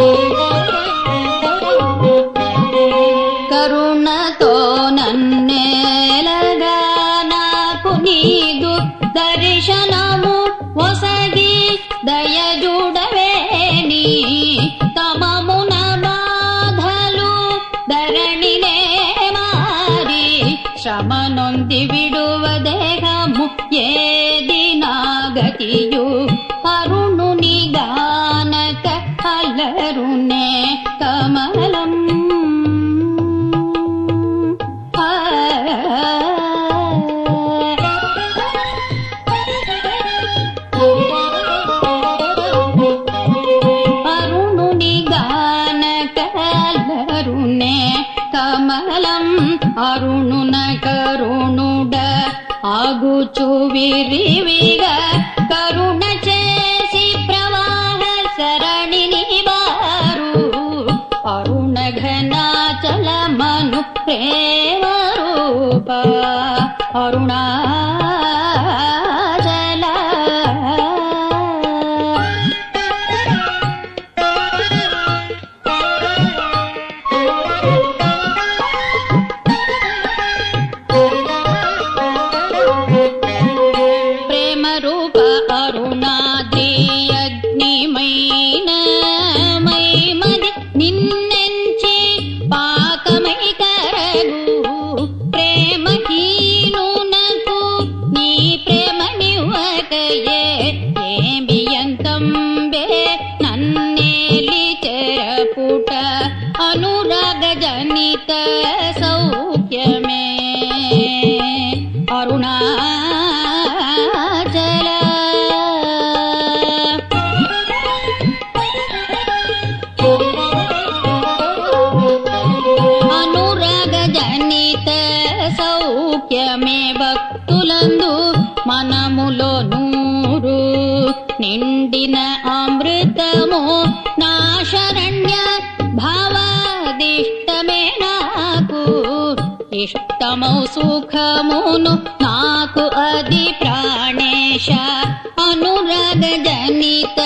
కరుణతో నన్నేలగా నాకు నీదు దర్శనము ఒసగి దయజుడవేని తమమున బాధలు ధరణినే మారి శ్రమనొంది విడువ దేహము ఏది నాగతియు అరుణుని గానక అలరునే కమలం అరుణుని గానక అలరునే కమలం అరుణున కరుణుడ ఆగుచు విరివిగా కరుణ చేసి ప్రవాహ సరణిని వారు అరుణ ఘనాచలమను ప్రేమ రూప అరుణాచల ప్రేమ రూప అరుణాద్రి అగ్నిమైన మైమది నిన్నెంచి పాకమై కరగు ప్రేమహీనునకు నీ ప్రేమ నివ్వకయే ఏమి ఎంతంబే నన్నేలి చెరపుట అనురాగ జనిత సౌఖ్యమే అరుణాచల అనురాగ జనిత సౌఖ్యమే భక్తులందు మనములో నూరు నిండిన అమృతము నా శరణ్య భావాదిష్టమే నాకు ఇష్టమౌ సుఖమును నాకు అది ప్రాణేశ అనురాగ జనిత